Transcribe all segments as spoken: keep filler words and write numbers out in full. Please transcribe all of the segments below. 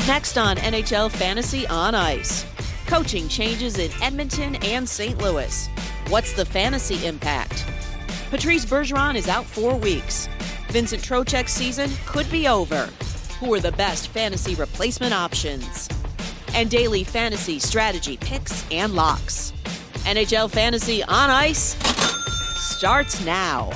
Up next on N H L Fantasy on Ice. Coaching changes in Edmonton and Saint Louis. What's the fantasy impact? Patrice Bergeron is out four weeks. Vincent Trocheck's season could be over. Who are the best fantasy replacement options? And daily fantasy strategy picks and locks. N H L Fantasy on Ice starts now.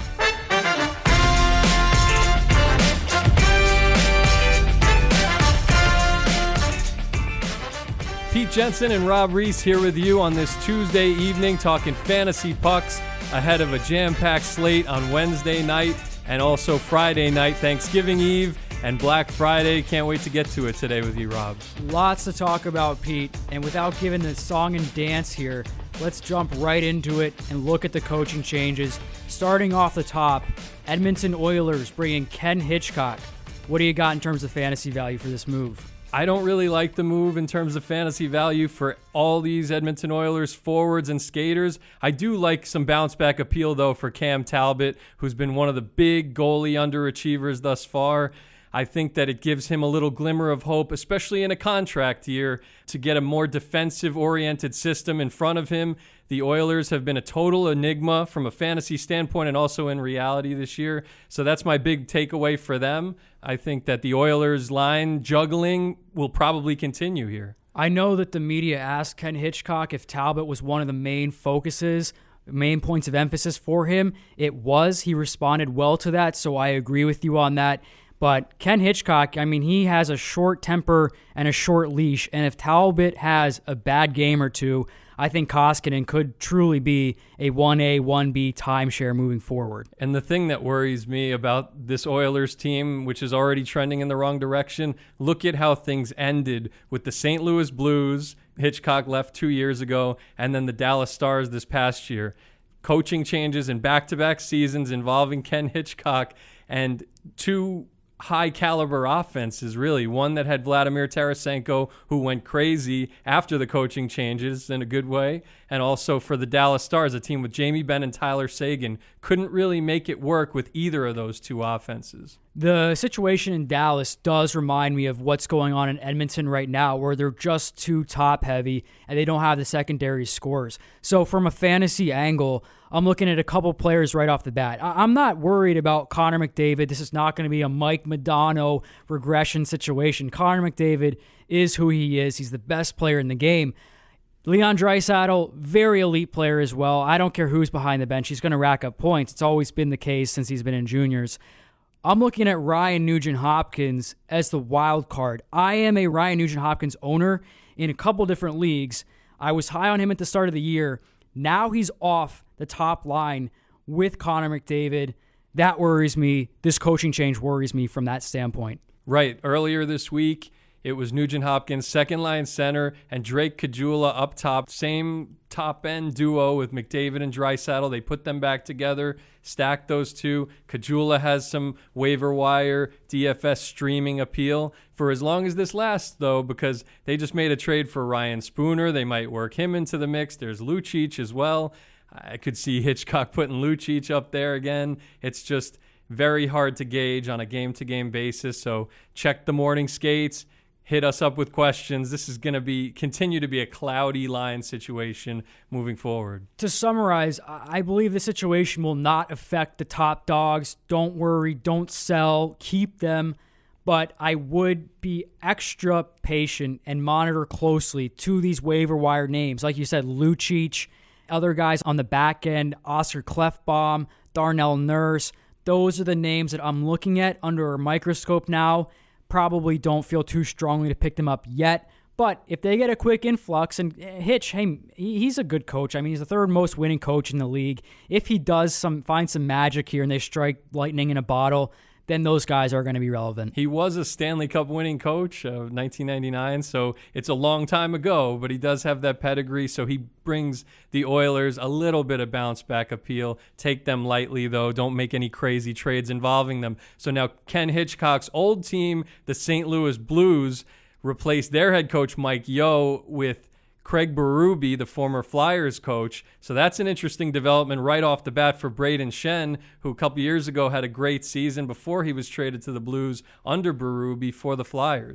Pete Jensen and Rob Reese here with you on this Tuesday evening talking fantasy pucks ahead of a jam-packed slate on Wednesday night and also Friday night, Thanksgiving Eve and Black Friday. Can't wait to get to it today with you, Rob. Lots to talk about, Pete. And without giving the song and dance here, let's jump right into it and look at the coaching changes. Starting off the top, Edmonton Oilers bringing Ken Hitchcock. What do you got in terms of fantasy value for this move? I don't really like the move in terms of fantasy value for all these Edmonton Oilers forwards and skaters. I do like some bounce-back appeal, though, for Cam Talbot, who's been one of the big goalie underachievers thus far. I think that it gives him a little glimmer of hope, especially in a contract year, to get a more defensive-oriented system in front of him. The Oilers have been a total enigma from a fantasy standpoint and also in reality this year. So that's my big takeaway for them. I think that the Oilers line juggling will probably continue here. I know that the media asked Ken Hitchcock if Talbot was one of the main focuses, main points of emphasis for him. It was. He responded well to that, so I agree with you on that. But Ken Hitchcock, I mean, he has a short temper and a short leash, and if Talbot has a bad game or two, I think Koskinen could truly be a one A, one B timeshare moving forward. And the thing that worries me about this Oilers team, which is already trending in the wrong direction, look at how things ended with the Saint Louis Blues. Hitchcock left two years ago, and then the Dallas Stars this past year. Coaching changes in back-to-back seasons involving Ken Hitchcock and two high-caliber offenses, really. One that had Vladimir Tarasenko, who went crazy after the coaching changes in a good way, and also for the Dallas Stars, a team with Jamie Benn and Tyler Seguin. Couldn't really make it work with either of those two offenses. The situation in Dallas does remind me of what's going on in Edmonton right now, where they're just too top-heavy and they don't have the secondary scores. So from a fantasy angle, I'm looking at a couple players right off the bat. I'm not worried about Connor McDavid. This is not going to be a Mike Modano regression situation. Connor McDavid is who he is. He's the best player in the game. Leon Draisaitl, very elite player as well. I don't care who's behind the bench. He's going to rack up points. It's always been the case since he's been in juniors. I'm looking at Ryan Nugent-Hopkins as the wild card. I am a Ryan Nugent-Hopkins owner in a couple different leagues. I was high on him at the start of the year. Now he's off the top line with Connor McDavid. That worries me. This coaching change worries me from that standpoint. Right. Earlier this week, it was Nugent-Hopkins, second-line center, and Drake Caggiula up top. Same top-end duo with McDavid and Draisaitl. They put them back together, stacked those two. Caggiula has some waiver wire, D F S streaming appeal for as long as this lasts, though, because they just made a trade for Ryan Spooner. They might work him into the mix. There's Lucic as well. I could see Hitchcock putting Lucic up there again. It's just very hard to gauge on a game-to-game basis, so check the morning skates. Hit us up with questions. This is going to be continue to be a cloudy line situation moving forward. To summarize, I believe the situation will not affect the top dogs. Don't worry. Don't sell. Keep them. But I would be extra patient and monitor closely to these waiver wire names. Like you said, Lucic, other guys on the back end, Oscar Klefbom, Darnell Nurse. Those are the names that I'm looking at under a microscope now. Probably don't feel too strongly to pick them up yet. But if they get a quick influx, and Hitch, hey, he's a good coach. I mean, he's the third most winning coach in the league. If he does some find some magic here and they strike lightning in a bottle, then those guys are going to be relevant. He was a Stanley Cup winning coach of nineteen ninety-nine, so it's a long time ago, but he does have that pedigree, so he brings the Oilers a little bit of bounce-back appeal. Take them lightly, though. Don't make any crazy trades involving them. So now Ken Hitchcock's old team, the Saint Louis Blues, replaced their head coach Mike Yeo with Craig Berube, the former Flyers coach. So that's an interesting development right off the bat for Braden Shen, who a couple years ago had a great season before he was traded to the Blues under Berube for the Flyers.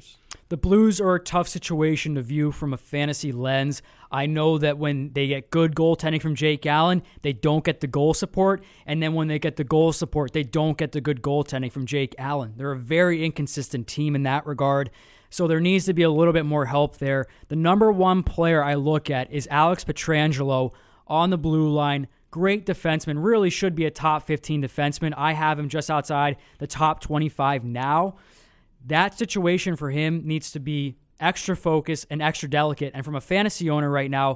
The Blues are a tough situation to view from a fantasy lens. I know that when they get good goaltending from Jake Allen, they don't get the goal support. And then when they get the goal support, they don't get the good goaltending from Jake Allen. They're a very inconsistent team in that regard. So there needs to be a little bit more help there. The number one player I look at is Alex Pietrangelo on the blue line. Great defenseman, really should be a top fifteen defenseman. I have him just outside the top twenty-five now. That situation for him needs to be extra focused and extra delicate. And from a fantasy owner right now,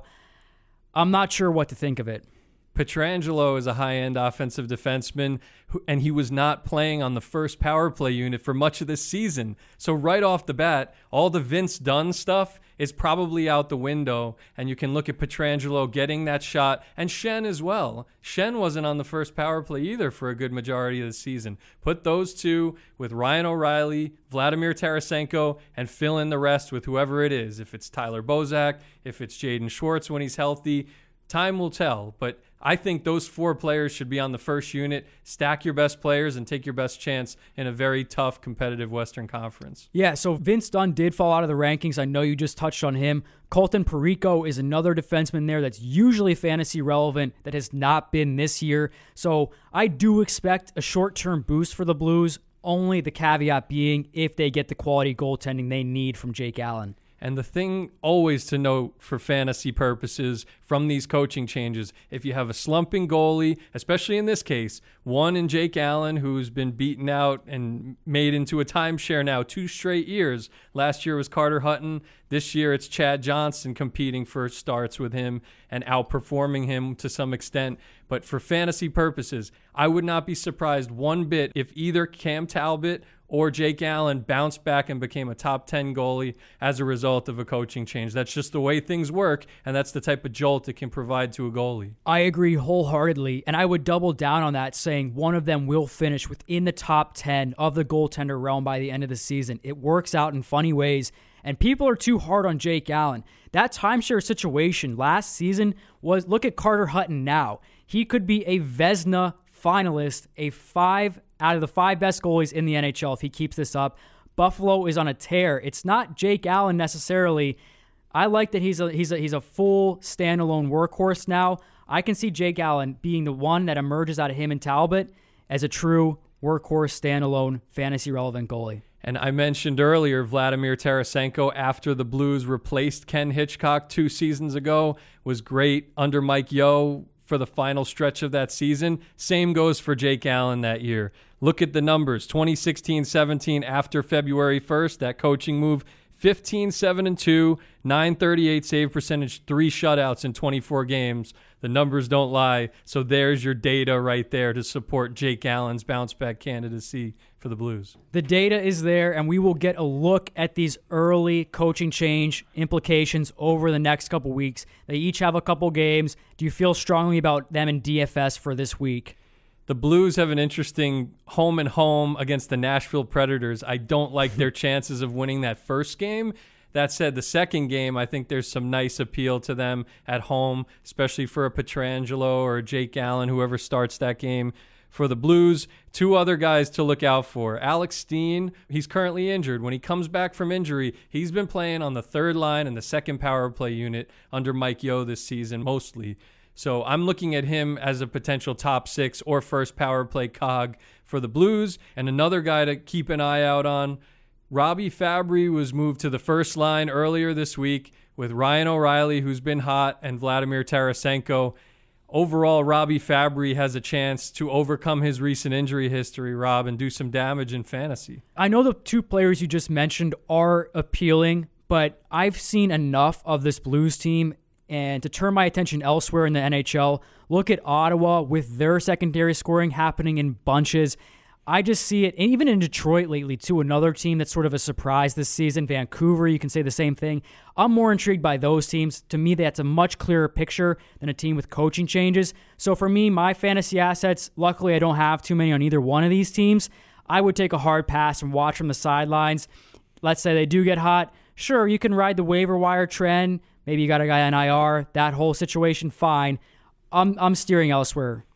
I'm not sure what to think of it. Pietrangelo is a high-end offensive defenseman, who, and he was not playing on the first power play unit for much of this season. So right off the bat, all the Vince Dunn stuff is probably out the window, and you can look at Pietrangelo getting that shot, and Schenn as well. Schenn wasn't on the first power play either for a good majority of the season. Put those two with Ryan O'Reilly, Vladimir Tarasenko, and fill in the rest with whoever it is. If it's Tyler Bozak, if it's Jaden Schwartz when he's healthy, time will tell, but I think those four players should be on the first unit. Stack your best players and take your best chance in a very tough, competitive Western Conference. Yeah, so Vince Dunn did fall out of the rankings. I know you just touched on him. Colton Parayko is another defenseman there that's usually fantasy relevant that has not been this year. So I do expect a short-term boost for the Blues, only the caveat being if they get the quality goaltending they need from Jake Allen. And the thing always to note for fantasy purposes from these coaching changes, if you have a slumping goalie, especially in this case, one in Jake Allen, who's been beaten out and made into a timeshare now two straight years. Last year was Carter Hutton. This year it's Chad Johnson competing for starts with him and outperforming him to some extent. But for fantasy purposes, I would not be surprised one bit if either Cam Talbot or Jake Allen bounced back and became a top ten goalie as a result of a coaching change. That's just the way things work, and that's the type of jolt it can provide to a goalie. I agree wholeheartedly, and I would double down on that, saying one of them will finish within the top ten of the goaltender realm by the end of the season. It works out in funny ways, and people are too hard on Jake Allen. That timeshare situation last season was, look at Carter Hutton now. He could be a Vezina finalist, a five out of the five best goalies in the N H L if he keeps this up. Buffalo is on a tear. It's not Jake Allen necessarily. I like that he's a he's a he's a full standalone workhorse now. I can see Jake Allen being the one that emerges out of him and Talbot as a true workhorse standalone fantasy relevant goalie. And I mentioned earlier Vladimir Tarasenko, after the Blues replaced Ken Hitchcock two seasons ago, was great under Mike Yeo for the final stretch of that season. Same goes for Jake Allen that year. Look at the numbers. twenty sixteen seventeen after February first, that coaching move, fifteen seven and two, nine thirty-eight save percentage, three shutouts in twenty-four games. The numbers don't lie. So there's your data right there to support Jake Allen's bounce-back candidacy for the Blues. The data is there, and we will get a look at these early coaching change implications over the next couple weeks. They each have a couple games. Do you feel strongly about them in D F S for this week? The Blues have an interesting home and home against the Nashville Predators. I don't like their chances of winning that first game. That said, the second game, I think there's some nice appeal to them at home, especially for a Pietrangelo or a Jake Allen, whoever starts that game. For the Blues, two other guys to look out for. Alex Steen, he's currently injured. When he comes back from injury, he's been playing on the third line and the second power play unit under Mike Yeo this season, mostly. So I'm looking at him as a potential top six or first power play cog for the Blues. And another guy to keep an eye out on, Robbie Fabry was moved to the first line earlier this week with Ryan O'Reilly, who's been hot, and Vladimir Tarasenko. Overall, Robbie Fabry has a chance to overcome his recent injury history, Rob, and do some damage in fantasy. I know the two players you just mentioned are appealing, but I've seen enough of this Blues team and to turn my attention elsewhere in the N H L. Look at Ottawa with their secondary scoring happening in bunches. I just see it, and even in Detroit lately, too, another team that's sort of a surprise this season. Vancouver, you can say the same thing. I'm more intrigued by those teams. To me, that's a much clearer picture than a team with coaching changes. So for me, my fantasy assets, luckily I don't have too many on either one of these teams. I would take a hard pass and watch from the sidelines. Let's say they do get hot. Sure, you can ride the waiver wire trend. Maybe you got a guy on I R. That whole situation, fine. I'm I'm steering elsewhere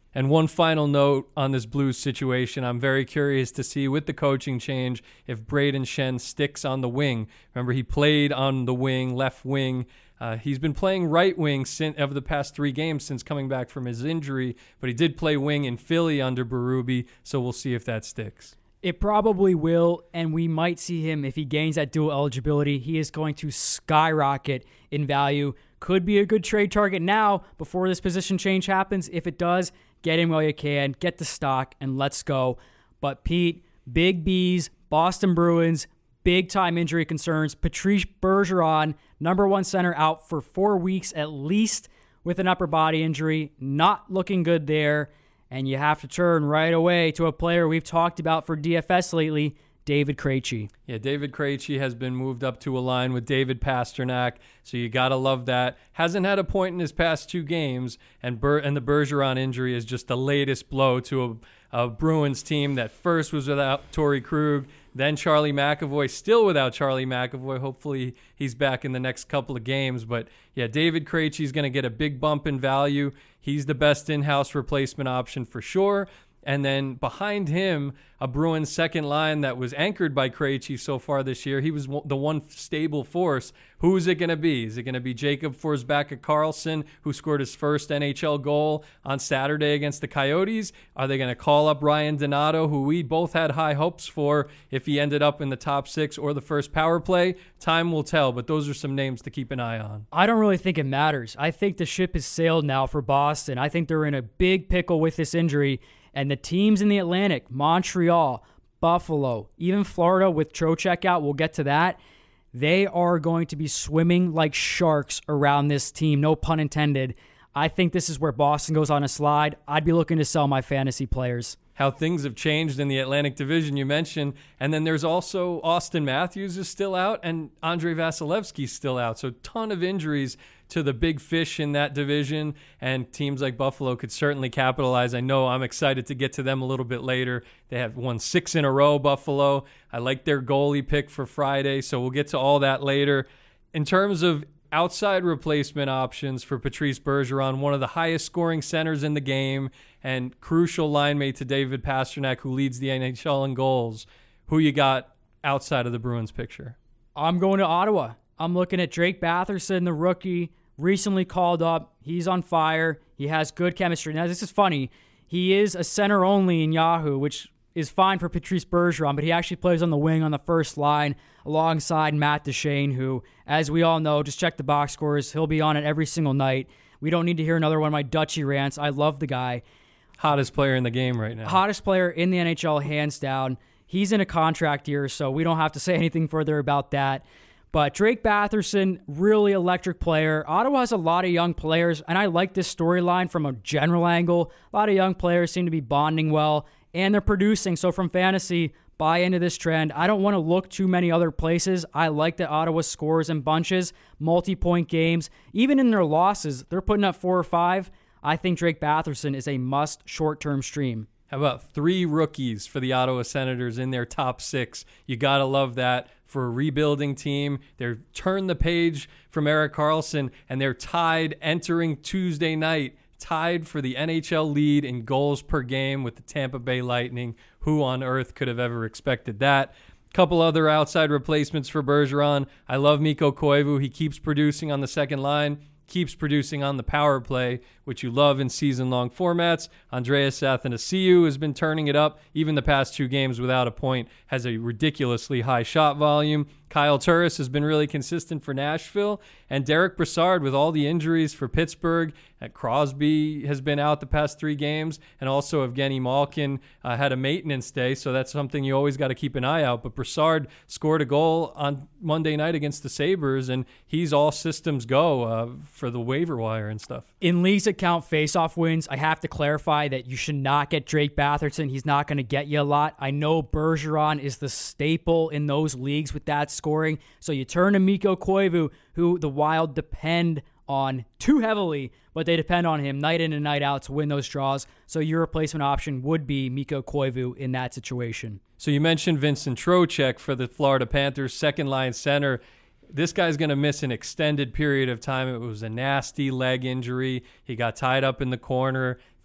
And one final note on this Blues situation, I'm very curious to see with the coaching change if Braden Shen sticks on the wing. Remember, he played on the wing, left wing. Uh, he's been playing right wing since, over the past three games since coming back from his injury, but he did play wing in Philly under Berube, so we'll see if that sticks. It probably will, and we might see him, if he gains that dual eligibility, he is going to skyrocket in value. Could be a good trade target now before this position change happens. If it does, get him while you can, get the stock, and let's go. But Pete, big B's, Boston Bruins, big-time injury concerns. Patrice Bergeron, number one center, out for four weeks at least with an upper body injury. Not looking good there. And you have to turn right away to a player we've talked about for D F S lately, David Krejci. Yeah, David Krejci has been moved up to a line with David Pastrnak, so you got to love that. Hasn't had a point in his past two games, and Ber- and the Bergeron injury is just the latest blow to a, a Bruins team that first was without Torrey Krug, then Charlie McAvoy, still without Charlie McAvoy. Hopefully he's back in the next couple of games. But yeah, David Krejci is going to get a big bump in value. He's the best in-house replacement option for sure. And then behind him, a Bruins second line that was anchored by Krejci so far this year. He was the one stable force. Who is it going to be? Is it going to be Jacob Forsbacka-Karlsson, who scored his first N H L goal on Saturday against the Coyotes? Are they going to call up Ryan Donato, who we both had high hopes for if he ended up in the top six or the first power play? Time will tell, but those are some names to keep an eye on. I don't really think it matters. I think the ship has sailed now for Boston. I think they're in a big pickle with this injury. And the teams in the Atlantic, Montreal, Buffalo, even Florida with Trocheck out, we'll get to that. They are going to be swimming like sharks around this team, no pun intended. I think this is where Boston goes on a slide. I'd be looking to sell my fantasy players. How things have changed in the Atlantic Division, you mentioned. And then there's also Austin Matthews is still out and Andrei Vasilevsky's still out. So ton of injuries to the big fish in that division, and teams like Buffalo could certainly capitalize. I know I'm excited to get to them a little bit later. They have won six in a row, Buffalo. I like their goalie pick for Friday, so we'll get to all that later. In terms of outside replacement options for Patrice Bergeron, one of the highest scoring centers in the game and crucial line mate to David Pastrnak, who leads the N H L in goals. Who you got outside of the Bruins picture? I'm going to Ottawa. I'm looking at Drake Batherson, the rookie, recently called up. He's on fire. He has good chemistry. Now, this is funny. He is a center only in Yahoo, which is fine for Patrice Bergeron, but he actually plays on the wing on the first line alongside Matt Duchene, who, as we all know, just check the box scores. He'll be on it every single night. We don't need to hear another one of my Dutchy rants. I love the guy. Hottest player in the game right now. Hottest player in the N H L, hands down. He's in a contract year, so we don't have to say anything further about that. But Drake Batherson, really electric player. Ottawa has a lot of young players, and I like this storyline from a general angle. A lot of young players seem to be bonding well, and they're producing. So from fantasy, buy into this trend. I don't want to look too many other places. I like that Ottawa scores in bunches, multi-point games. Even in their losses, they're putting up four or five. I think Drake Batherson is a must short-term stream. How about three rookies for the Ottawa Senators in their top six? You got to love that. For a rebuilding team, they're turned the page from Erik Karlsson, and they're tied entering Tuesday night, tied for the N H L lead in goals per game with the Tampa Bay Lightning. Who on earth could have ever expected that? Couple other outside replacements for Bergeron. I love Mikko Koivu. He keeps producing on the second line, keeps producing on the power play, which you love in season-long formats. Andreas Athanasiou has been turning it up. Even the past two games without a point, has a ridiculously high shot volume. Kyle Turris has been really consistent for Nashville. And Derek Brassard, with all the injuries for Pittsburgh, at Crosby has been out the past three games, and also Evgeny Malkin uh, had a maintenance day, so that's something you always got to keep an eye out. But Brassard scored a goal on Monday night against the Sabres, and he's all systems go uh, for the waiver wire and stuff. In leagues that count face-off wins, I have to clarify that you should not get Drake Batherson. He's not going to get you a lot. I know Bergeron is the staple in those leagues with that scoring, so you turn to Mikko Koivu, who the Wild depend on too heavily, but they depend on him night in and night out to win those draws. So your replacement option would be Mikko Koivu in that situation. So you mentioned Vincent Trocheck for the Florida Panthers, second line center. This guy's going to miss an extended period of time. It was a nasty leg injury. He got tied up in the corner.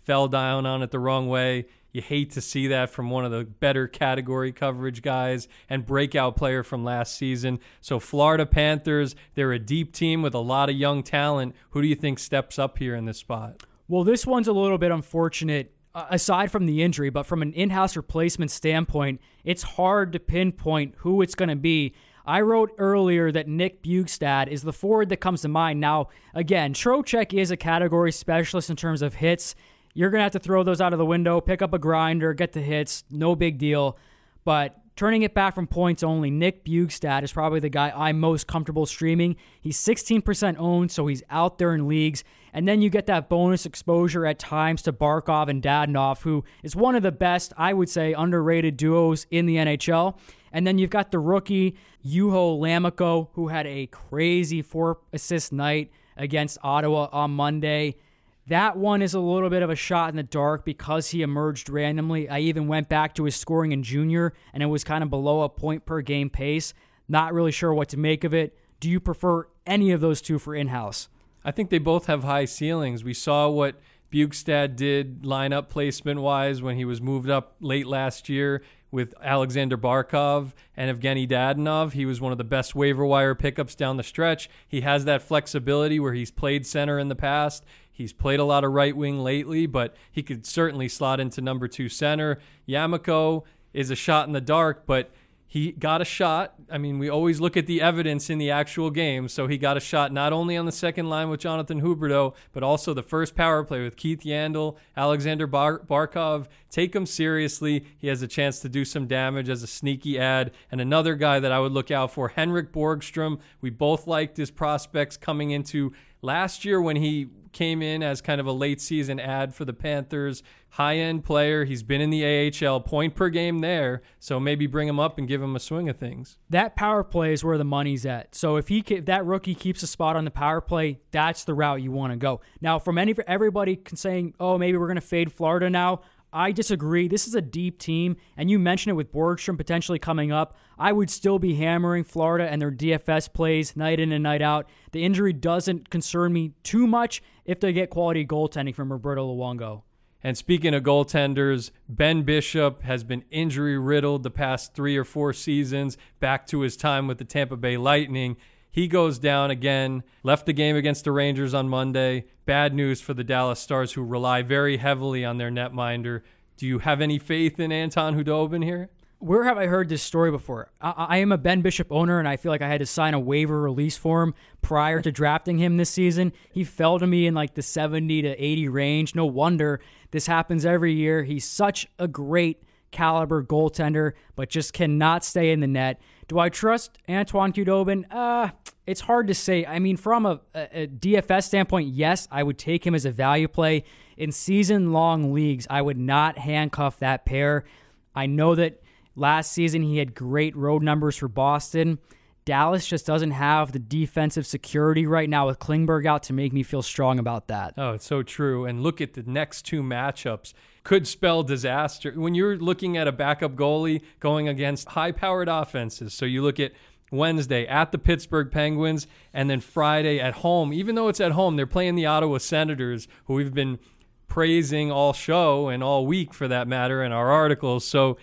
fell down on it the wrong way. You hate to see that from one of the better category coverage guys and breakout player from last season. So Florida Panthers, they're a deep team with a lot of young talent. Who do you think steps up here in this spot? Well, this one's a little bit unfortunate, uh, aside from the injury, but from an in-house replacement standpoint, it's hard to pinpoint who it's going to be. I wrote earlier that Nick Bjugstad is the forward that comes to mind. Now, again, Trocheck is a category specialist in terms of hits. You're going to have to throw those out of the window, pick up a grinder, get the hits, no big deal. But turning it back from points only, Nick Bjugstad is probably the guy I'm most comfortable streaming. He's sixteen percent owned, so he's out there in leagues. And then you get that bonus exposure at times to Barkov and Dadonov, who is one of the best, I would say, underrated duos in the N H L. And then you've got the rookie, Juho Lammikko, who had a crazy four-assist night against Ottawa on Monday. That one is a little bit of a shot in the dark because he emerged randomly. I even went back to his scoring in junior, and it was kind of below a point per game pace. Not really sure what to make of it. Do you prefer any of those two for in-house? I think they both have high ceilings. We saw what Bjugstad did lineup placement-wise when he was moved up late last year with Alexander Barkov and Evgeny Dadonov. He was one of the best waiver wire pickups down the stretch. He has that flexibility where he's played center in the past. He's played a lot of right wing lately, but he could certainly slot into number two center. Lammikko is a shot in the dark, but he got a shot. I mean, we always look at the evidence in the actual game. So he got a shot not only on the second line with Jonathan Huberdeau, but also the first power play with Keith Yandle, Alexander Bar- Barkov. Take him seriously. He has a chance to do some damage as a sneaky ad. And another guy that I would look out for, Henrik Borgstrom. We both liked his prospects coming into last year when he came in as kind of a late season ad for the Panthers. High-end player. He's been in the A H L, point per game there. So maybe bring him up and give him a swing of things. That power play is where the money's at. So if he if that rookie keeps a spot on the power play, that's the route you want to go. Now, from any everybody saying, oh, maybe we're going to fade Florida now, I disagree. This is a deep team, and you mentioned it with Borgstrom potentially coming up. I would still be hammering Florida and their D F S plays night in and night out. The injury doesn't concern me too much if they get quality goaltending from Roberto Luongo. And speaking of goaltenders, Ben Bishop has been injury-riddled the past three or four seasons, back to his time with the Tampa Bay Lightning. He goes down again, left the game against the Rangers on Monday. Bad news for the Dallas Stars, who rely very heavily on their netminder. Do you have any faith in Anton Khudobin here? Where have I heard this story before? I, I am a Ben Bishop owner, and I feel like I had to sign a waiver release form prior to drafting him this season. He fell to me in like the seventy to eighty range. No wonder. This happens every year. He's such a great caliber goaltender, but just cannot stay in the net. Do I trust Antoine Khudobin? Uh, it's hard to say. I mean, from a, a, a D F S standpoint, yes, I would take him as a value play. In season-long leagues, I would not handcuff that pair. I know that last season he had great road numbers for Boston. Dallas just doesn't have the defensive security right now with Klingberg out to make me feel strong about that. Oh, it's so true. And look at the next two matchups. Could spell disaster. When you're looking at a backup goalie going against high-powered offenses, so you look at Wednesday at the Pittsburgh Penguins and then Friday at home. Even though it's at home, they're playing the Ottawa Senators, who we've been praising all show and all week for that matter in our articles. So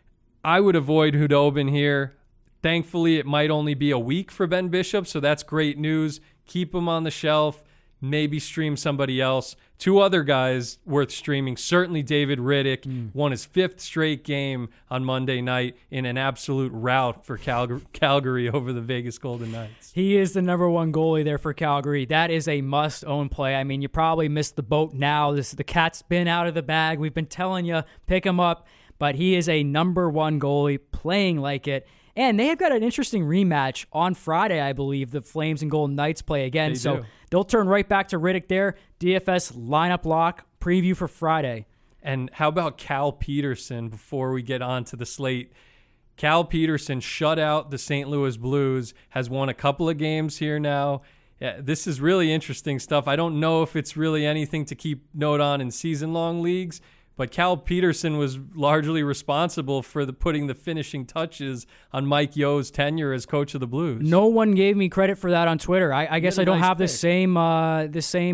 I would avoid Khudobin here. Thankfully, it might only be a week for Ben Bishop, so that's great news. Keep him on the shelf. Maybe stream somebody else. Two other guys worth streaming. Certainly David Riddick mm. won his fifth straight game on Monday night in an absolute rout for Calgary, Calgary over the Vegas Golden Knights. He is the number one goalie there for Calgary. That is a must-own play. I mean, you probably missed the boat now. This the cat's been out of the bag. We've been telling you, pick him up. But he is a number one goalie playing like it. And they have got an interesting rematch on Friday, I believe. The Flames and Golden Knights play again. They so do. They'll turn right back to Riddick there. D F S lineup lock preview for Friday. And how about Cal Peterson before we get on to the slate? Cal Peterson shut out the Saint Louis Blues, has won a couple of games here now. Yeah, this is really interesting stuff. I don't know if it's really anything to keep note on in season-long leagues, but Cal Peterson was largely responsible for the putting the finishing touches on Mike Yo's tenure as coach of the Blues. No one gave me credit for that on Twitter. I, I guess I don't nice have pick. the same uh, the same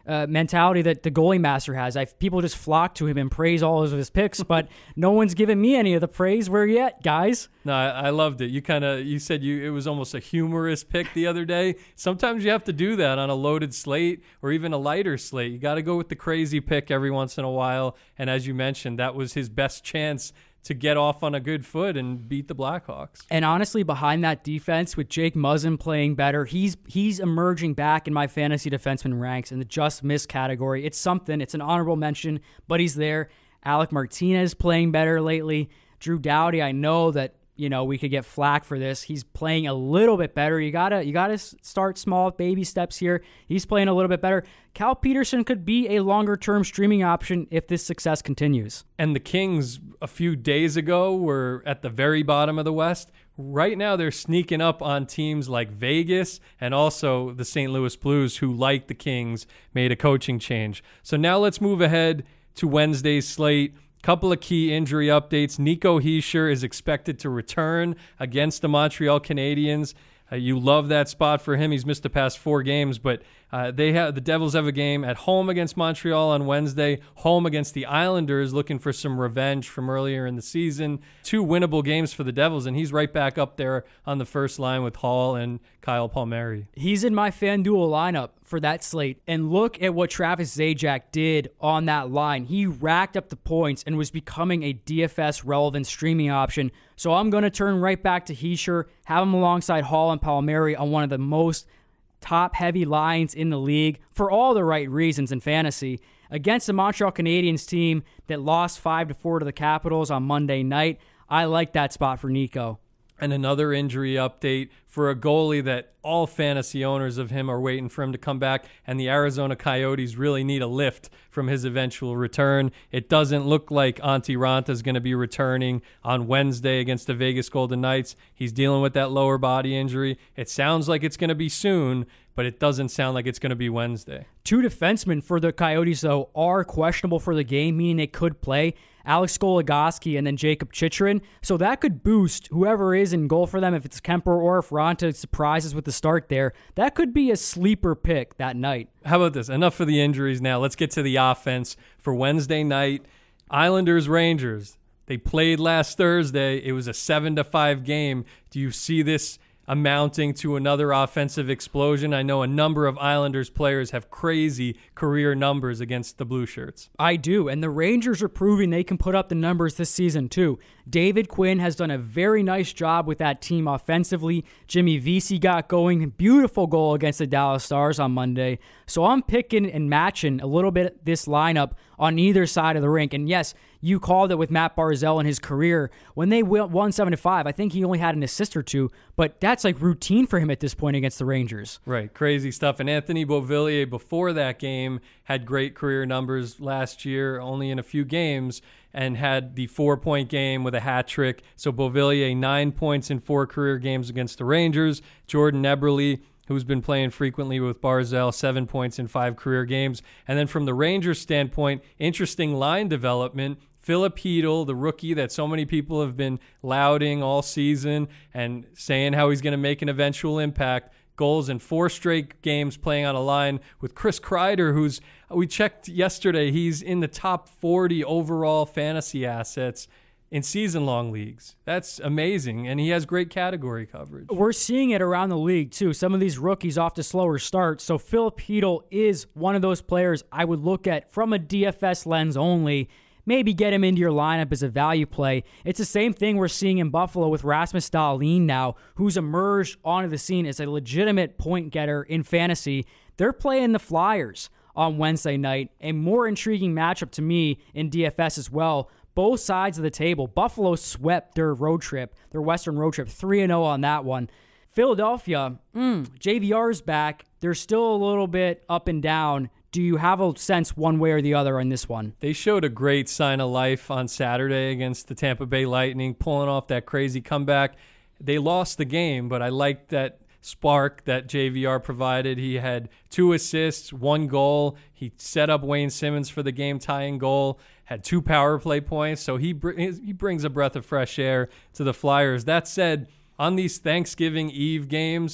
uh, mentality that the goalie master has. I've, people just flock to him and praise all of his picks, but no one's given me any of the praise. Where you at, guys? No, I, I loved it. You kind of you said you it was almost a humorous pick the other day. Sometimes you have to do that on a loaded slate or even a lighter slate. You got to go with the crazy pick every once in a while. And as you mentioned, that was his best chance to get off on a good foot and beat the Blackhawks. And honestly, behind that defense, with Jake Muzzin playing better, he's he's emerging back in my fantasy defenseman ranks in the just miss category. It's something. It's an honorable mention, but he's there. Alec Martinez playing better lately. Drew Doughty, I know that, you know, we could get flack for this. He's playing a little bit better. You gotta you gotta start small, baby steps here. He's playing a little bit better. Cal Peterson could be a longer-term streaming option if this success continues. And the Kings a few days ago were at the very bottom of the West. Right now they're sneaking up on teams like Vegas and also the Saint Louis Blues, who, like the Kings, made a coaching change. So now let's move ahead to Wednesday's slate. Couple of key injury updates. Nico Hischier is expected to return against the Montreal Canadiens. Uh, you love that spot for him. He's missed the past four games, but uh, they have the Devils have a game at home against Montreal on Wednesday, home against the Islanders, looking for some revenge from earlier in the season. Two winnable games for the Devils, and he's right back up there on the first line with Hall and Kyle Palmieri. He's in my FanDuel lineup for that slate, and look at what Travis Zajac did on that line. He racked up the points and was becoming a D F S-relevant streaming option. So I'm going to turn right back to Hischier, have him alongside Hall and Palmieri on one of the most top-heavy lines in the league for all the right reasons in fantasy against the Montreal Canadiens team that lost five to four to the Capitals on Monday night. I like that spot for Nico. And another injury update for a goalie that all fantasy owners of him are waiting for him to come back, and the Arizona Coyotes really need a lift from his eventual return. It doesn't look like Antti Raanta is going to be returning on Wednesday against the Vegas Golden Knights. He's dealing with that lower body injury. It sounds like it's going to be soon, but it doesn't sound like it's going to be Wednesday. Two defensemen for the Coyotes, though, are questionable for the game, meaning they could play. Alex Goligoski and then Jacob Chychrun. So that could boost whoever is in goal for them. If it's Kemper or if Raanta surprises with the start there, that could be a sleeper pick that night. How about this? Enough for the injuries now. Let's get to the offense for Wednesday night. Islanders-Rangers. They played last Thursday. It was a seven to five game. Do you see this amounting to another offensive explosion? I know a number of Islanders players have crazy career numbers against the Blue Shirts. I do, and the Rangers are proving they can put up the numbers this season too. David Quinn has done a very nice job with that team offensively. Jimmy Vesey got going. Beautiful goal against the Dallas Stars on Monday. So I'm picking and matching a little bit this lineup on either side of the rink. And yes, you called it with Matt Barzal in his career. When they won seven to five, I think he only had an assist or two, but that's like routine for him at this point against the Rangers. Right, crazy stuff. And Anthony Beauvillier, before that game, had great career numbers last year, only in a few games, and had the four-point game with a hat trick. So Beauvillier, nine points in four career games against the Rangers. Jordan Eberle, who's been playing frequently with Barzal, seven points in five career games. And then from the Rangers standpoint, interesting line development. Philip Hedl, the rookie that so many people have been lauding all season and saying how he's going to make an eventual impact. Goals in four straight games playing on a line with Chris Kreider, who's, we checked yesterday, he's in the top forty overall fantasy assets in season-long leagues. That's amazing, and he has great category coverage. We're seeing it around the league, too. Some of these rookies off to slower starts, so Philip Hedl is one of those players I would look at from a D F S lens only. Maybe get him into your lineup as a value play. It's the same thing we're seeing in Buffalo with Rasmus Dahlin now, who's emerged onto the scene as a legitimate point getter in fantasy. They're playing the Flyers on Wednesday night, a more intriguing matchup to me in D F S as well. Both sides of the table. Buffalo swept their road trip, their Western road trip, three and oh on that one. Philadelphia, mm, J V R's back. They're still a little bit up and down. Do you have a sense one way or the other on this one? They showed a great sign of life on Saturday against the Tampa Bay Lightning, pulling off that crazy comeback. They lost the game, but I liked that spark that J V R provided. He had two assists, one goal. He set up Wayne Simmons for the game-tying goal, had two power play points, so he br- he brings a breath of fresh air to the Flyers. That said, on these Thanksgiving Eve games,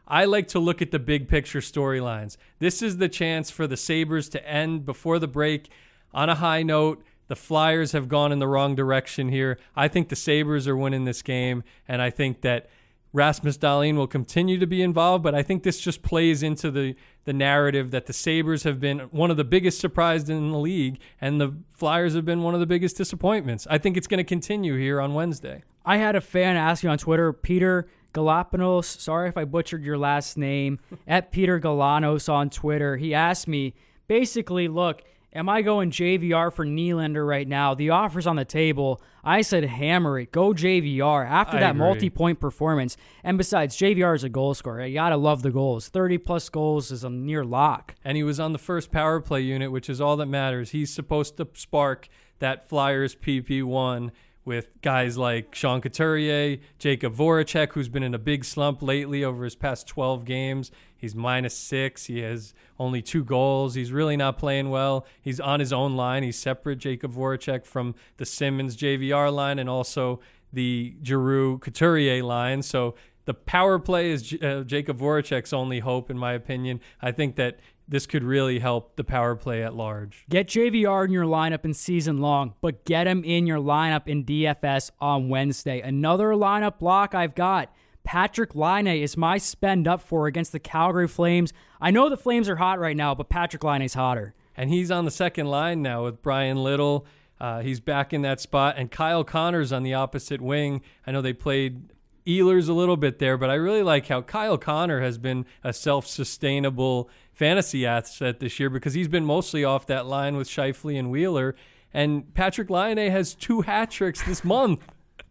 I like to look at the big picture storylines. This is the chance for the Sabres to end before the break on a high note. The Flyers have gone in the wrong direction here. I think the Sabres are winning this game, and I think that Rasmus Dahlin will continue to be involved, but I think this just plays into the, the narrative that the Sabres have been one of the biggest surprises in the league, and the Flyers have been one of the biggest disappointments. I think it's going to continue here on Wednesday. I had a fan ask me on Twitter, Peter Galapanos, sorry if I butchered your last name, at Peter Galanos on Twitter. He asked me, basically, look, am I going J V R for Nylander right now? The offer's on the table. I said hammer it. Go J V R after I that agree. multi-point performance. And besides, J V R is a goal scorer. You got to love the goals. thirty-plus goals is a near lock. And he was on the first power play unit, which is all that matters. He's supposed to spark that Flyers P P one with guys like Sean Couturier, Jacob Voracek, who's been in a big slump lately over his past twelve games. He's minus six. He has only two goals. He's really not playing well. He's on his own line. He's separate, Jacob Voracek, from the Simmons J V R line and also the Giroux Couturier line. So the power play is uh, Jacob Voracek's only hope, in my opinion. I think that this could really help the power play at large. Get J V R in your lineup in season long, but get him in your lineup in D F S on Wednesday. Another lineup block I've got. Patrik Laine is my spend up for against the Calgary Flames. I know the Flames are hot right now, but Patrik Laine's hotter. And he's on the second line now with Brian Little. Uh, he's back in that spot. And Kyle Connor's on the opposite wing. I know they played Ehlers a little bit there, but I really like how Kyle Connor has been a self-sustainable fantasy asset this year because he's been mostly off that line with Scheifele and Wheeler. And Patrik Laine has two hat tricks this month.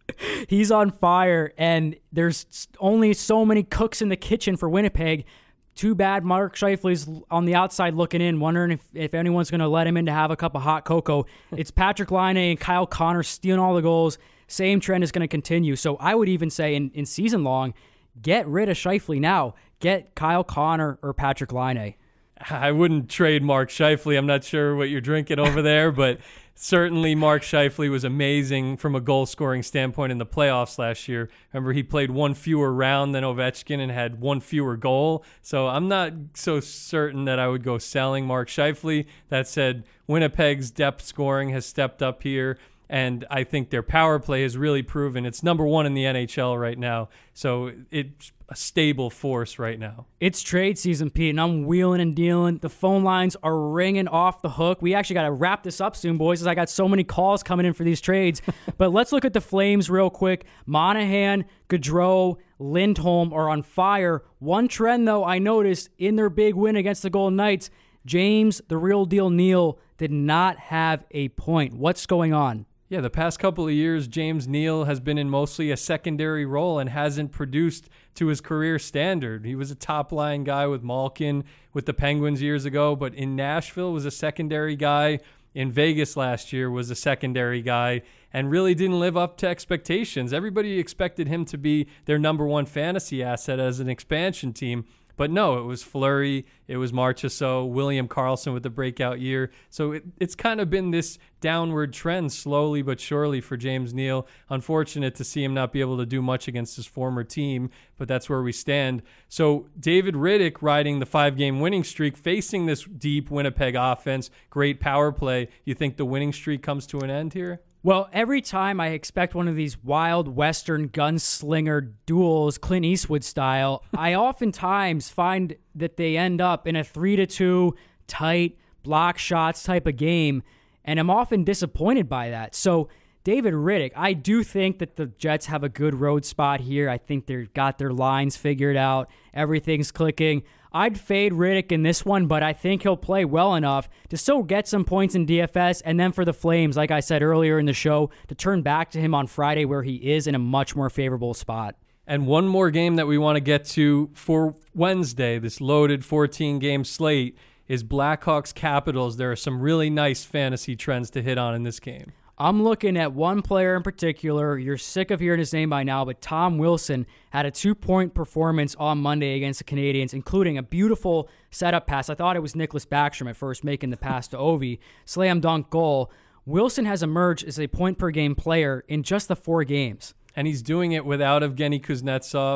He's on fire, and there's only so many cooks in the kitchen for Winnipeg. Too bad Mark Scheifele's on the outside looking in, wondering if, if anyone's going to let him in to have a cup of hot cocoa. It's Patrik Laine and Kyle Connor stealing all the goals. Same trend is going to continue. So I would even say in, in season long, get rid of Scheifele now. Get Kyle Connor or Patrik Laine. I wouldn't trade Mark Scheifele. I'm not sure what you're drinking over there, but certainly Mark Scheifele was amazing from a goal-scoring standpoint in the playoffs last year. Remember, he played one fewer round than Ovechkin and had one fewer goal. So I'm not so certain that I would go selling Mark Scheifele. That said, Winnipeg's depth scoring has stepped up here, and I think their power play has really proven it's number one in the N H L right now. So it's a stable force right now. It's trade season, Pete, and I'm wheeling and dealing. The phone lines are ringing off the hook. We actually got to wrap this up soon, boys, as I got so many calls coming in for these trades. But let's look at the Flames real quick. Monahan, Gaudreau, Lindholm are on fire. One trend, though, I noticed in their big win against the Golden Knights, James, the real deal Neal, did not have a point. What's going on? Yeah, the past couple of years, James Neal has been in mostly a secondary role and hasn't produced to his career standard. He was a top-line guy with Malkin with the Penguins years ago, but in Nashville was a secondary guy. In Vegas last year was a secondary guy and really didn't live up to expectations. Everybody expected him to be their number one fantasy asset as an expansion team. But no, it was Fleury, it was Marchessault, William Karlsson with the breakout year. So it, it's kind of been this downward trend slowly but surely for James Neal. Unfortunate to see him not be able to do much against his former team, but that's where we stand. So David Rittich riding the five-game winning streak, facing this deep Winnipeg offense, great power play. You think the winning streak comes to an end here? Well, every time I expect one of these wild Western gunslinger duels, Clint Eastwood style, I oftentimes find that they end up in a three to two tight block shots type of game, and I'm often disappointed by that. So David Rittich, I do think that the Jets have a good road spot here. I think they've got their lines figured out. Everything's clicking. I'd fade Rittich in this one, but I think he'll play well enough to still get some points in D F S, and then for the Flames, like I said earlier in the show, to turn back to him on Friday where he is in a much more favorable spot. And one more game that we want to get to for Wednesday, this loaded fourteen-game slate, is Blackhawks Capitals. There are some really nice fantasy trends to hit on in this game. I'm looking at one player in particular. You're sick of hearing his name by now, but Tom Wilson had a two-point performance on Monday against the Canadiens, including a beautiful setup pass. I thought it was Nicholas Backstrom at first making the pass to Ovi. Slam dunk goal. Wilson has emerged as a point-per-game player in just the four games. And he's doing it without Evgeny Kuznetsov.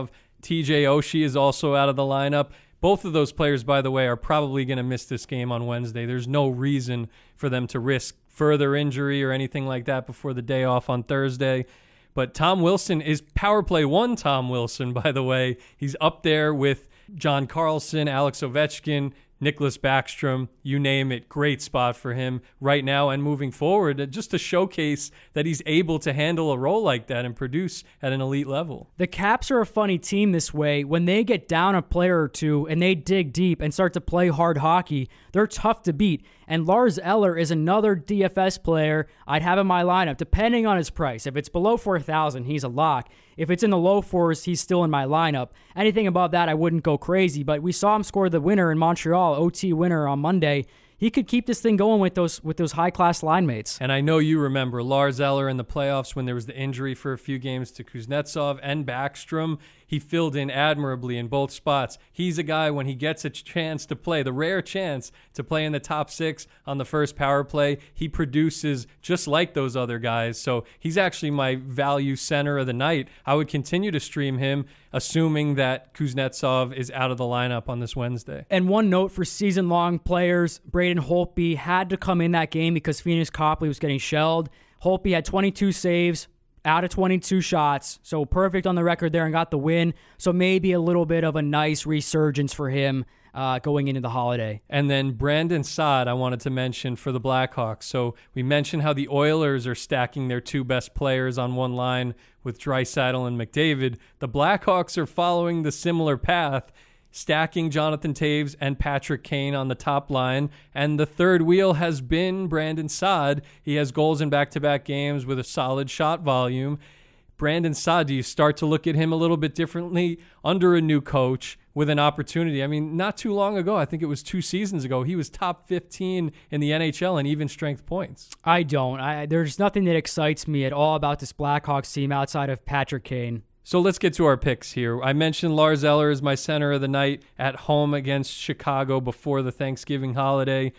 T J Oshie is also out of the lineup. Both of those players, by the way, are probably going to miss this game on Wednesday. There's no reason for them to risk further injury or anything like that before the day off on Thursday. But Tom Wilson is power play one Tom Wilson, by the way. He's up there with John Carlson, Alex Ovechkin, Nicholas Backstrom, you name it. Great spot for him right now and moving forward, just to showcase that he's able to handle a role like that and produce at an elite level. The Caps are a funny team this way. When they get down a player or two and they dig deep and start to play hard hockey, they're tough to beat. And Lars Eller is another D F S player I'd have in my lineup, depending on his price. If it's below four thousand, he's a lock. If it's in the low fours, he's still in my lineup. Anything above that, I wouldn't go crazy. But we saw him score the winner in Montreal, O T winner on Monday. He could keep this thing going with those with those high-class line mates. And I know you remember Lars Eller in the playoffs when there was the injury for a few games to Kuznetsov and Backstrom. He filled in admirably in both spots. He's a guy, when he gets a chance to play, the rare chance to play in the top six on the first power play, he produces just like those other guys. So he's actually my value center of the night. I would continue to stream him, assuming that Kuznetsov is out of the lineup on this Wednesday. And one note for season-long players, Braden Holtby had to come in that game because Phoenix Copley was getting shelled. Holtby had twenty-two saves out of twenty-two shots, so perfect on the record there and got the win. So maybe a little bit of a nice resurgence for him uh, going into the holiday. And then Brandon Saad, I wanted to mention for the Blackhawks. So we mentioned how the Oilers are stacking their two best players on one line with Draisaitl and McDavid. The Blackhawks are following the similar path, stacking Jonathan Toews and Patrick Kane on the top line. And the third wheel has been Brandon Saad. He has goals in back-to-back games with a solid shot volume. Brandon Saad, do you start to look at him a little bit differently under a new coach with an opportunity? I mean, not too long ago, I think it was two seasons ago, he was top fifteen in the N H L in even strength points. I don't. I, there's nothing that excites me at all about this Blackhawks team outside of Patrick Kane. So let's get to our picks here. I mentioned Lars Eller as my center of the night at home against Chicago before the Thanksgiving holiday.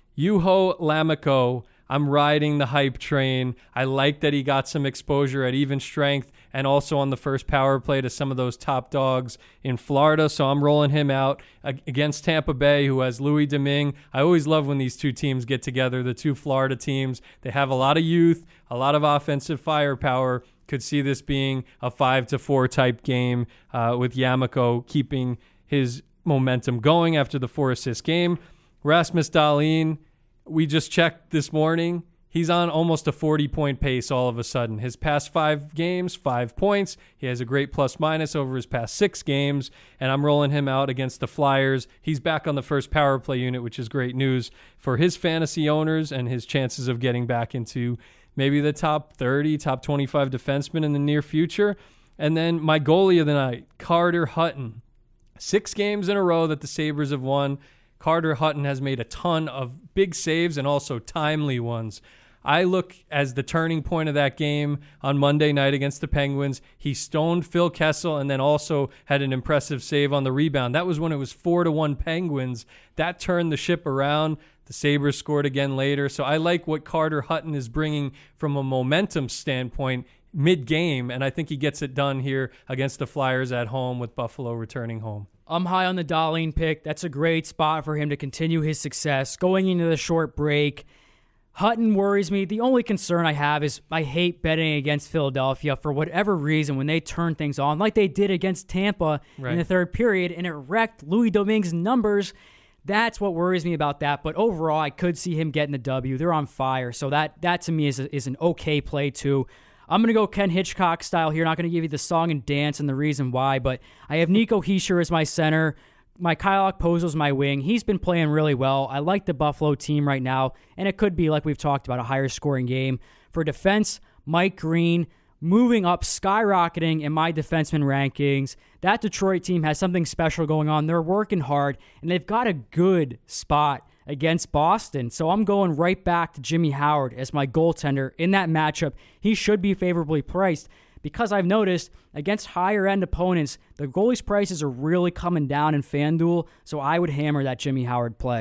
Juho Lammikko, I'm riding the hype train. I like that he got some exposure at even strength and also on the first power play to some of those top dogs in Florida. So I'm rolling him out against Tampa Bay, who has Louis Domingue. I always love when these two teams get together, the two Florida teams. They have a lot of youth, a lot of offensive firepower. Could see this being a five to four type game uh, with Lammikko keeping his momentum going after the four assist game. Rasmus Dahlin, we just checked this morning. He's on almost a forty point pace all of a sudden. His past five games, five points. He has a great plus minus over his past six games, and I'm rolling him out against the Flyers. He's back on the first power play unit, which is great news for his fantasy owners and his chances of getting back into maybe the top thirty, top twenty-five defensemen in the near future. And then my goalie of the night, Carter Hutton. Six games in a row that the Sabres have won. Carter Hutton has made a ton of big saves and also timely ones. I look as the turning point of that game on Monday night against the Penguins. He stoned Phil Kessel and then also had an impressive save on the rebound. That was when it was four to one Penguins. That turned the ship around. The Sabres scored again later. So I like what Carter Hutton is bringing from a momentum standpoint mid-game, and I think he gets it done here against the Flyers at home with Buffalo returning home. I'm high on the Dahlin pick. That's a great spot for him to continue his success. Going into the short break, Hutton worries me. The only concern I have is I hate betting against Philadelphia for whatever reason when they turn things on, like they did against Tampa right. in the third period, and it wrecked Louis Domingue's numbers. That's what worries me about that. But overall, I could see him getting the W. They're on fire. So that, that to me is, a, is an okay play too. I'm going to go Ken Hitchcock style here. Not going to give you the song and dance and the reason why, but I have Nico Hischier as my center. My Kyle Okposo's my wing. He's been playing really well. I like the Buffalo team right now, and it could be, like we've talked about, a higher scoring game. For defense, Mike Green moving up, skyrocketing in my defenseman rankings. That Detroit team has something special going on. They're working hard, and they've got a good spot against Boston. So I'm going right back to Jimmy Howard as my goaltender in that matchup. He should be favorably priced because I've noticed against higher-end opponents, the goalies' prices are really coming down in FanDuel, so I would hammer that Jimmy Howard play.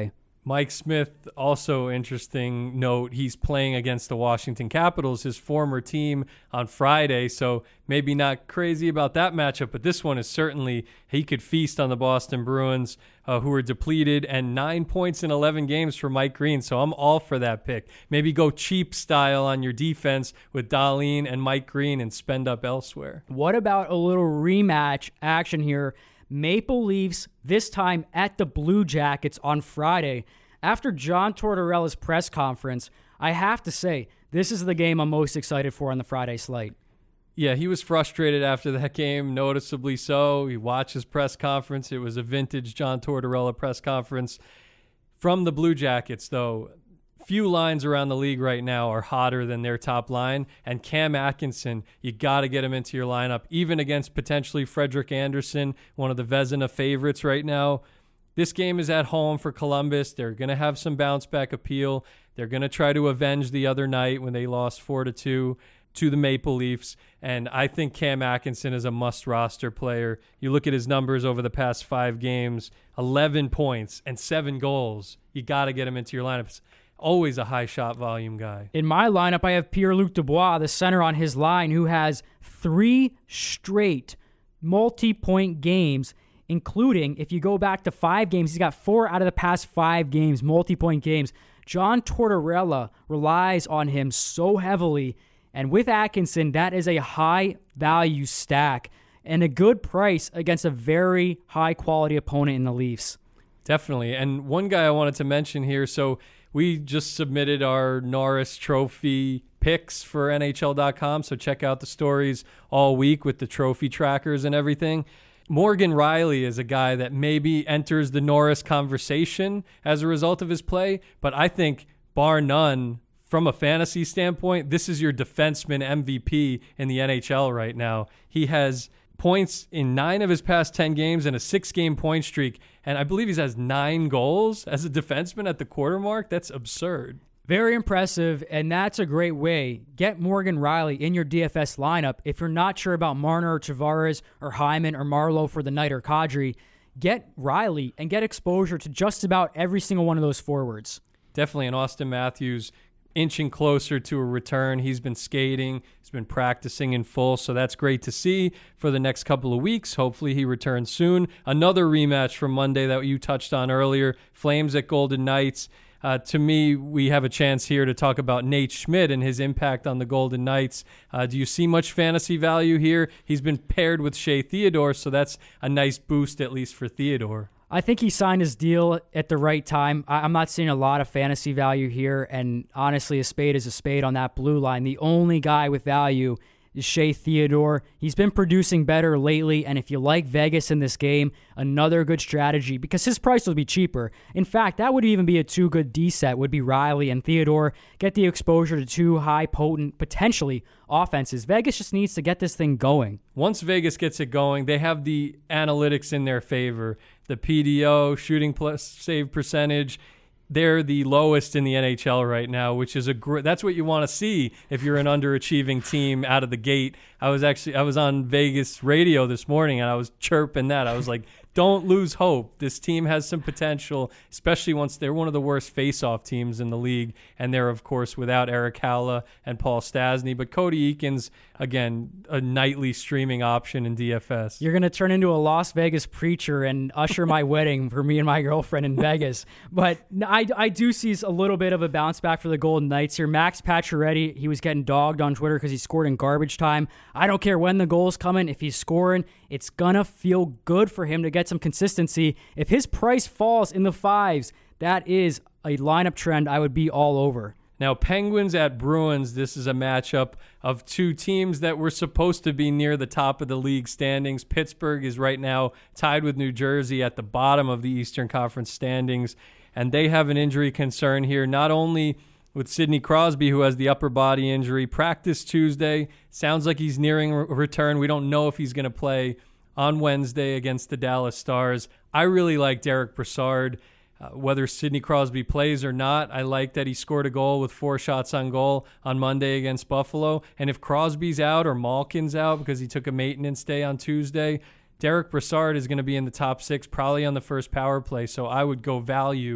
Mike Smith, also interesting note, he's playing against the Washington Capitals, his former team, on Friday, so maybe not crazy about that matchup, but this one is certainly, he could feast on the Boston Bruins, uh, who are depleted, and nine points in eleven games for Mike Green, so I'm all for that pick. Maybe go cheap style on your defense with Dahlin and Mike Green and spend up elsewhere. What about a little rematch action here? Maple Leafs, this time at the Blue Jackets on Friday. After John Tortorella's press conference, I have to say, this is the game I'm most excited for on the Friday slate. Yeah, he was frustrated after that game, noticeably so. He watched his press conference. It was a vintage John Tortorella press conference. From the Blue Jackets, though, few lines around the league right now are hotter than their top line, and Cam Atkinson, you got to get him into your lineup, even against potentially Frederik Andersen, one of the Vezina favorites right now. This game is at home for Columbus. They're going to have some bounce-back appeal. They're going to try to avenge the other night when they lost four to two to the Maple Leafs, and I think Cam Atkinson is a must-roster player. You look at his numbers over the past five games, eleven points and seven goals. You got to get him into your lineups. Always a high shot volume guy. In my lineup, I have Pierre-Luc Dubois, the center on his line, who has three straight multi-point games, including, if you go back to five games, he's got four out of the past five games, multi-point games. John Tortorella relies on him so heavily, and with Atkinson, that is a high-value stack and a good price against a very high-quality opponent in the Leafs. Definitely, and one guy I wanted to mention here, so we just submitted our Norris Trophy picks for N H L dot com, so check out the stories all week with the trophy trackers and everything. Morgan Rielly is a guy that maybe enters the Norris conversation as a result of his play, but I think, bar none, from a fantasy standpoint, this is your defenseman M V P in the N H L right now. He has points in nine of his past ten games and a six-game point streak, and I believe he has nine goals as a defenseman at the quarter mark. That's absurd. Very impressive, and that's a great way. Get Morgan Rielly in your D F S lineup. If you're not sure about Marner or Tavares or Hyman or Marlowe for the night or Kadri, get Rielly and get exposure to just about every single one of those forwards. Definitely, and Austin Matthews inching closer to a return. He's been skating. He's been practicing in full, so that's great to see for the next couple of weeks. Hopefully he returns soon. Another rematch from Monday that you touched on earlier, Flames at Golden Knights. Uh, to me, we have a chance here to talk about Nate Schmidt and his impact on the Golden Knights. Uh, do you see much fantasy value here? He's been paired with Shea Theodore, so that's a nice boost, at least for Theodore. I think he signed his deal at the right time. I'm not seeing a lot of fantasy value here, and honestly, a spade is a spade on that blue line. The only guy with value is Shea Theodore. He's been producing better lately, and if you like Vegas in this game, another good strategy because his price will be cheaper. In fact, that would even be a two good D set, would be Rielly and Theodore. Get the exposure to two high, potent, potentially offenses. Vegas just needs to get this thing going. Once Vegas gets it going, they have the analytics in their favor. The P D O, shooting plus save percentage, they're the lowest in the N H L right now, which is a gr- that's what you want to see if you're an underachieving team out of the gate. I was actually I was on Vegas radio this morning and I was chirping that. I was like, don't lose hope. This team has some potential, especially once they're one of the worst face-off teams in the league. And they're, of course, without Eric Halla and Paul Stastny. But Cody Eakins, again, a nightly streaming option in D F S. You're going to turn into a Las Vegas preacher and usher my wedding for me and my girlfriend in Vegas. But I, I do see a little bit of a bounce back for the Golden Knights here. Max Pacioretty, he was getting dogged on Twitter because he scored in garbage time. I don't care when the goal's coming. If he's scoring, it's going to feel good for him to get some consistency. If his price falls in the fives, that is a lineup trend I would be all over. Now, Penguins at Bruins, this is a matchup of two teams that were supposed to be near the top of the league standings. Pittsburgh is right now tied with New Jersey at the bottom of the Eastern Conference standings, and they have an injury concern here, not only with Sidney Crosby, who has the upper body injury, practiced Tuesday. Sounds like he's nearing a return. We don't know if he's going to play on Wednesday against the Dallas Stars. I really like Derek Brassard. Uh, whether Sidney Crosby plays or not, I like that he scored a goal with four shots on goal on Monday against Buffalo. And if Crosby's out or Malkin's out because he took a maintenance day on Tuesday, Derek Brassard is going to be in the top six, probably on the first power play. So I would go value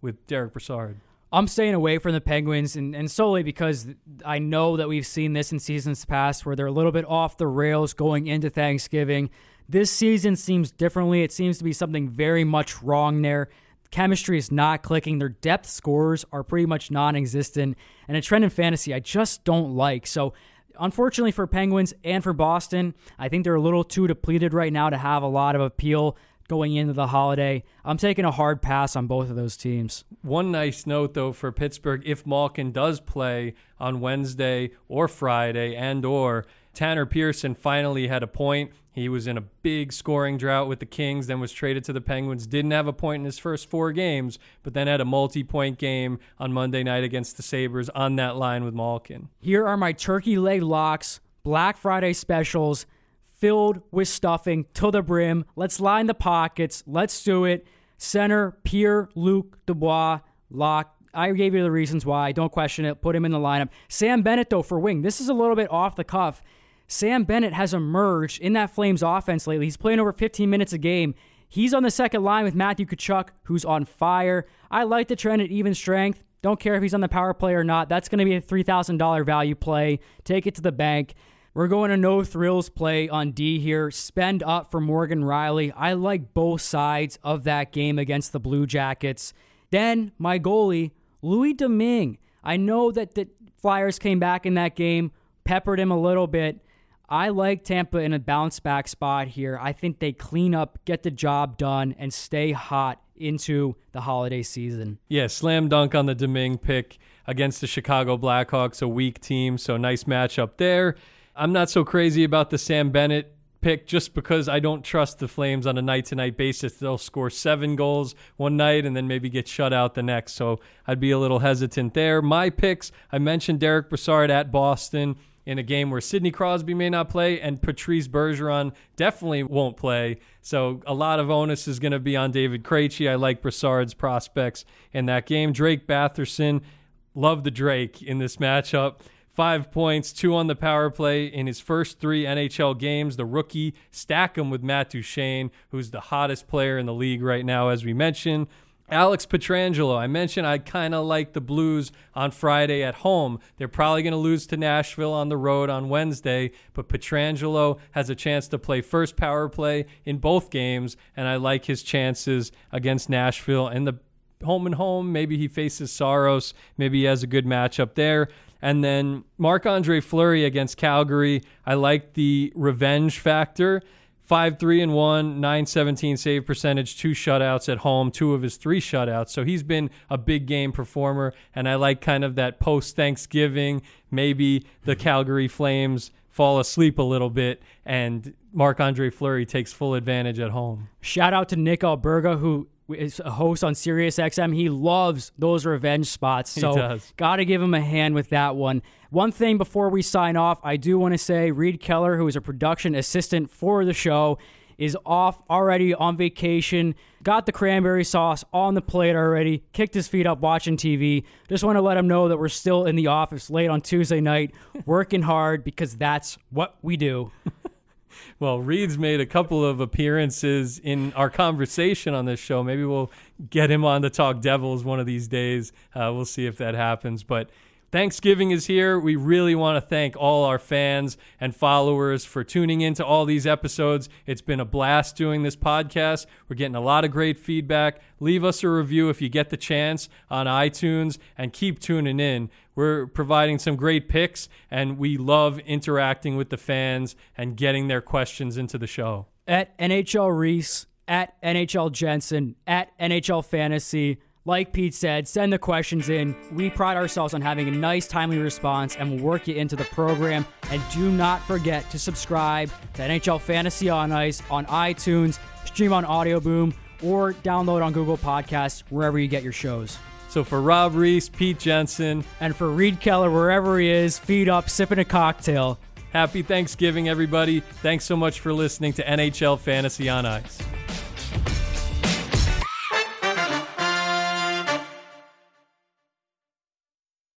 with Derek Brassard. I'm staying away from the Penguins, and, and solely because I know that we've seen this in seasons past where they're a little bit off the rails going into Thanksgiving. This season seems differently. It seems to be something very much wrong there. Chemistry is not clicking. Their depth scores are pretty much non-existent, and a trend in fantasy I just don't like. So unfortunately for Penguins and for Boston, I think they're a little too depleted right now to have a lot of appeal going into the holiday. I'm taking a hard pass on both of those teams. One nice note, though, for Pittsburgh, if Malkin does play on Wednesday or Friday and or Tanner Pearson finally had a point. He was in a big scoring drought with the Kings, then was traded to the Penguins. Didn't have a point in his first four games, but then had a multi-point game on Monday night against the Sabres on that line with Malkin. Here are my turkey leg locks, Black Friday specials, filled with stuffing to the brim. Let's line the pockets. Let's do it. Center, Pierre-Luc Dubois, lock. I gave you the reasons why. Don't question it. Put him in the lineup. Sam Bennett, though, for wing. This is a little bit off the cuff. Sam Bennett has emerged in that Flames offense lately. He's playing over fifteen minutes a game. He's on the second line with Matthew Tkachuk, who's on fire. I like the trend at even strength. Don't care if he's on the power play or not. That's going to be a three thousand dollars value play. Take it to the bank. We're going to no thrills play on D here. Spend up for Morgan Rielly. I like both sides of that game against the Blue Jackets. Then my goalie, Louis Domingue. I know that the Flyers came back in that game, peppered him a little bit. I like Tampa in a bounce back spot here. I think they clean up, get the job done, and stay hot into the holiday season. Yeah, slam dunk on the Domingue pick against the Chicago Blackhawks, a weak team, so nice matchup there. I'm not so crazy about the Sam Bennett pick just because I don't trust the Flames on a night-to-night basis. They'll score seven goals one night and then maybe get shut out the next, so I'd be a little hesitant there. My picks, I mentioned Derek Brassard at Boston in a game where Sidney Crosby may not play and Patrice Bergeron definitely won't play, so a lot of onus is going to be on David Krejci. I like Brassard's prospects in that game. Drake Batherson, love the Drake in this matchup. Five points, two on the power play in his first three N H L games. The rookie, stack him with Matt Duchene, who's the hottest player in the league right now, as we mentioned. Alex Pietrangelo, I mentioned I kind of like the Blues on Friday at home. They're probably going to lose to Nashville on the road on Wednesday, but Pietrangelo has a chance to play first power play in both games, and I like his chances against Nashville. And the home and home, maybe he faces Saros. Maybe he has a good matchup there. And then Marc-Andre Fleury against Calgary. I like the revenge factor. five three and one, nine seventeen save percentage, two shutouts at home, two of his three shutouts. So he's been a big game performer, and I like kind of that post-Thanksgiving, maybe the Calgary Flames fall asleep a little bit, and Marc-Andre Fleury takes full advantage at home. Shout out to Nick Alberga, who is a host on Sirius X M. He loves those revenge spots, so got to give him a hand with that one. One thing before we sign off, I do want to say Reed Keller, who is a production assistant for the show, is off already on vacation, got the cranberry sauce on the plate already, kicked his feet up watching T V. Just want to let him know that we're still in the office late on Tuesday night, working hard because that's what we do. Well, Reed's made a couple of appearances in our conversation on this show. Maybe we'll get him on to talk Devils one of these days. Uh, we'll see if that happens. But Thanksgiving is here. We really want to thank all our fans and followers for tuning into all these episodes. It's been a blast doing this podcast. We're getting a lot of great feedback. Leave us a review if you get the chance on iTunes, and keep tuning in. We're providing some great picks, and we love interacting with the fans and getting their questions into the show. At N H L Reese, at N H L Jensen, at N H L Fantasy. Like Pete said, send the questions in. We pride ourselves on having a nice, timely response, and we'll work you into the program. And do not forget to subscribe to N H L Fantasy on Ice on iTunes, stream on Audio Boom, or download on Google Podcasts, wherever you get your shows. So for Rob Reese, Pete Jensen, and for Reed Keller, wherever he is, feet up, sipping a cocktail. Happy Thanksgiving, everybody. Thanks so much for listening to N H L Fantasy on Ice.